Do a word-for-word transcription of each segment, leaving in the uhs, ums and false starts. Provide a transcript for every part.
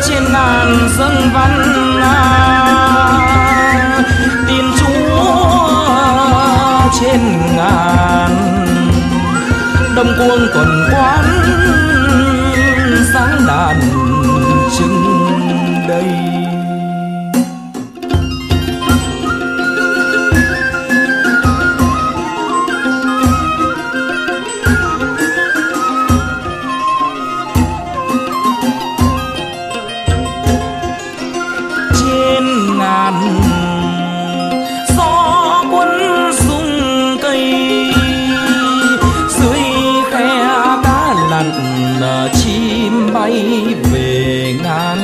trên ngàn dân văn tin Chúa trên ngàn đông cuông tuần quán sáng đàn trưng đây. Gió cuốn rung cây dưới khe cá lặn chim bay về ngàn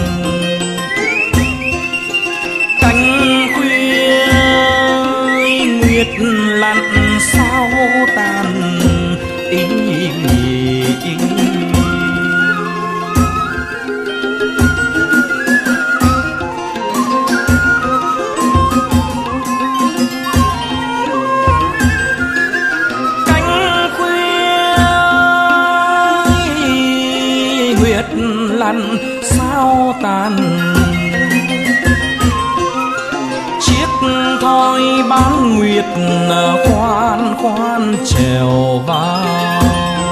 cánh khuya nguyệt lặn sao tàn ý, ý, ý. Lặn sao tàn chiếc thoi bán nguyệt khoan khoan trèo vào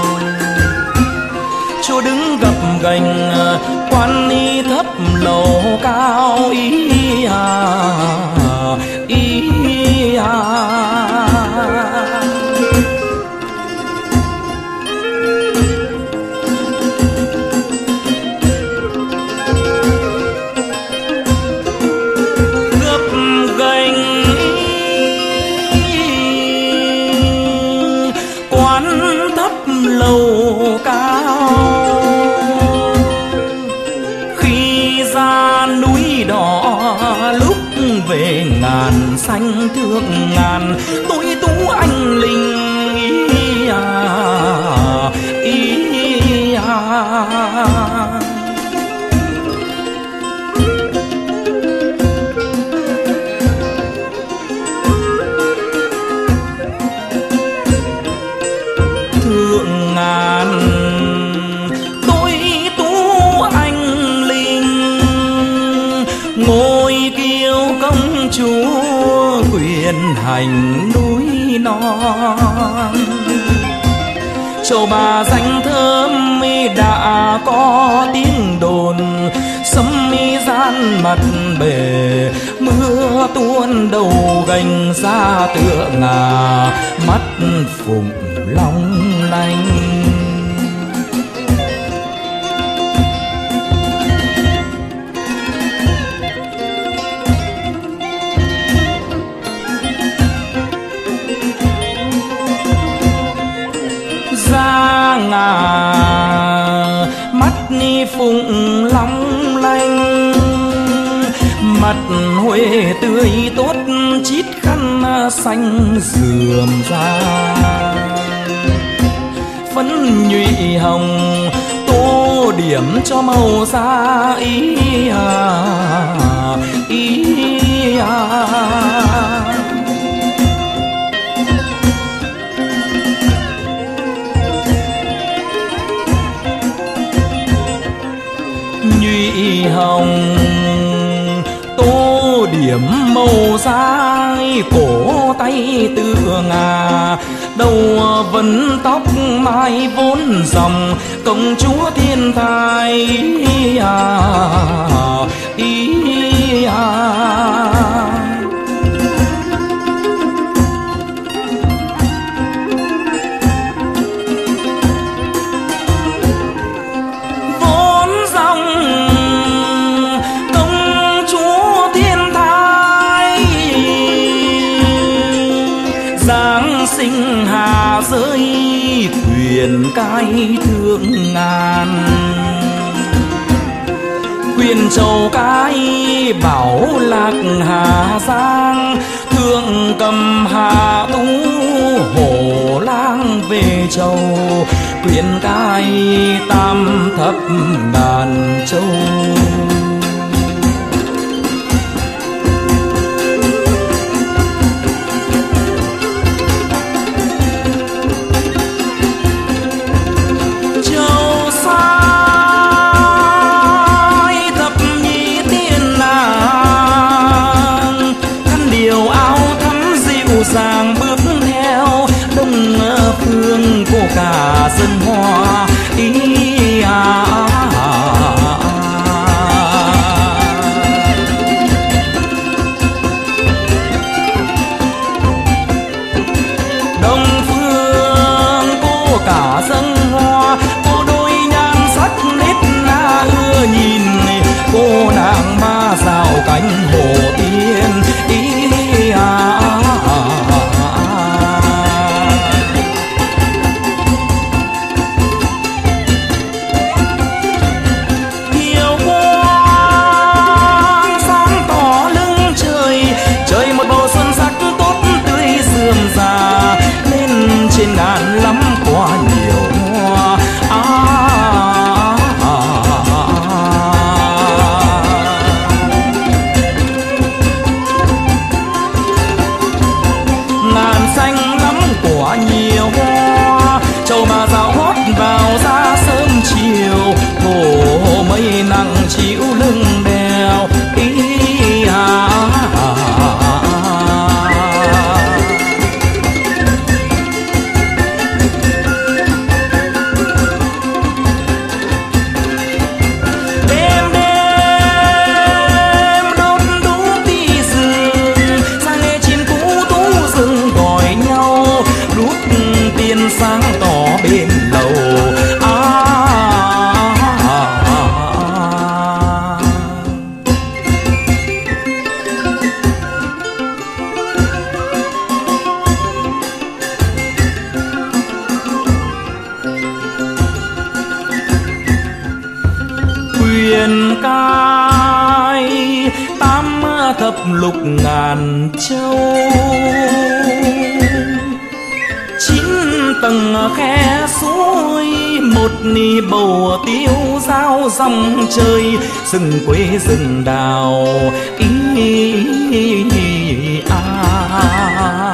chỗ đứng gập ghềnh quan ni thấp lầu cao ý à ý à. Lầu cao khi ra núi đỏ lúc về ngàn xanh thượng ngàn tôi tú anh linh ý à ý à. Thượng ngàn tôi tú anh linh ngôi kiêu công chúa quyền hành núi non châu bà danh thơm đã có tiếng đồn sấm mi gian mặt bể mưa tuôn đầu gành ra tựa ngà mắt phụng long lanh. Ra ngà mắt ni phụng long lanh mặt huệ tươi tốt chít khăn xanh rườm ra phấn nhụy hồng tô điểm cho màu da ý à ý à. Nhụy hồng tô điểm màu da cổ tay tựa ngà đầu vấn tóc mai vốn dòng công chúa thiên thai ý à ý à. Sinh hà giới quyền cai thượng ngàn quyền châu cái bảo lạc hà giang thượng cầm hà tú hổ lang về châu quyền cai tam thập đàn châu. Châu sai mây nặng chịu lưng đèo ý à. Sáng tỏ bên lầu à, à, à, à. Quyền cai tám thập lục ngàn châu, tầng khe suối một ni bầu tiêu dao dòng trời, rừng quê rừng đào ý à.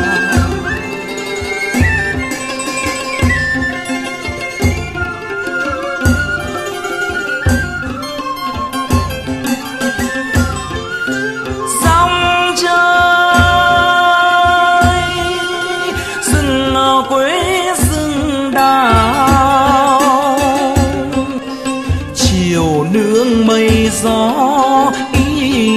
Mây gió ý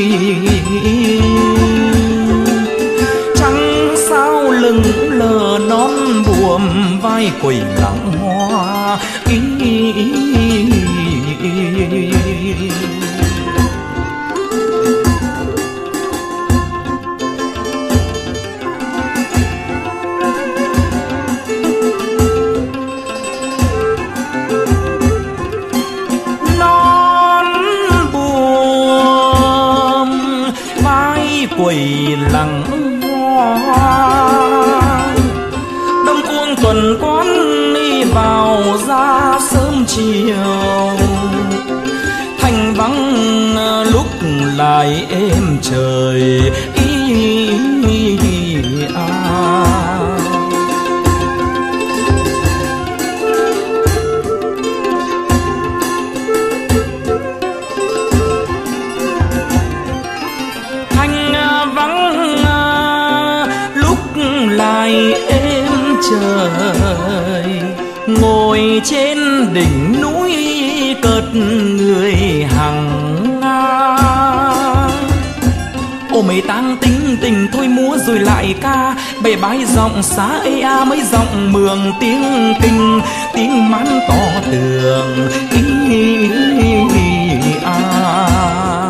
trắng sao lưng lờ non buồm vai quẩy lặng hoa ý. Quầy lặng hoa đông cuông tuần quán đi vào ra sớm chiều, thành vắng lúc lại êm trời ý à. Lại êm trời ngồi trên đỉnh núi cợt người hằng ngang. Ô mấy tang tính tình thôi múa rồi lại ca, bề bái giọng xá ê a mấy giọng mường tiếng kinh tiếng mán to tường ý à.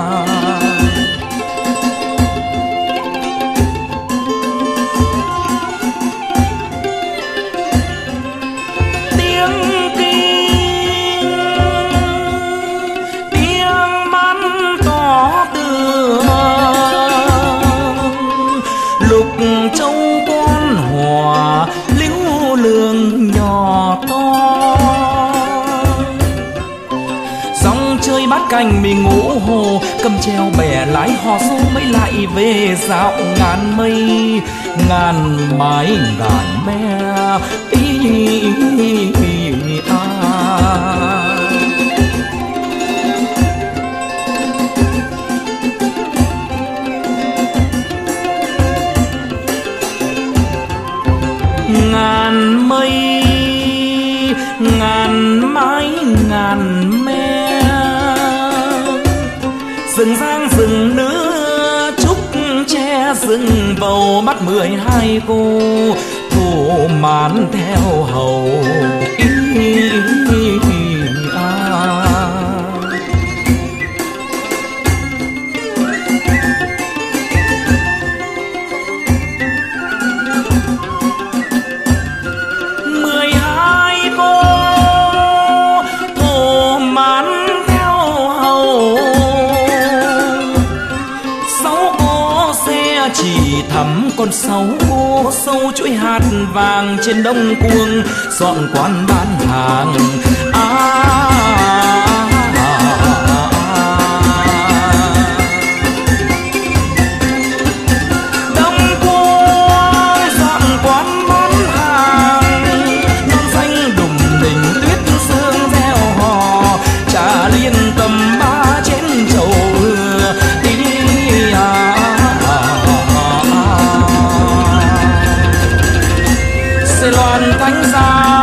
Canh mình ngũ hồ cầm treo bè lái hò du mới lại về dạo ngàn mây ngàn mái ngàn me ý à. Ngàn mây ngàn mái ngàn me, rừng giang rừng nữa trúc tre rừng bầu bắt mười hai cô thủ mán theo hầu ý à. Mười hai cô thủ mán theo hầu, chỉ thắm con sáu cô sâu chuỗi hạt vàng trên đông cuông dọn quán bán hàng à, à, à, à. Đông cuông dọn quán bán hàng non xanh đùng đỉnh tuyết sương gieo hò trà ly loàn thánh giá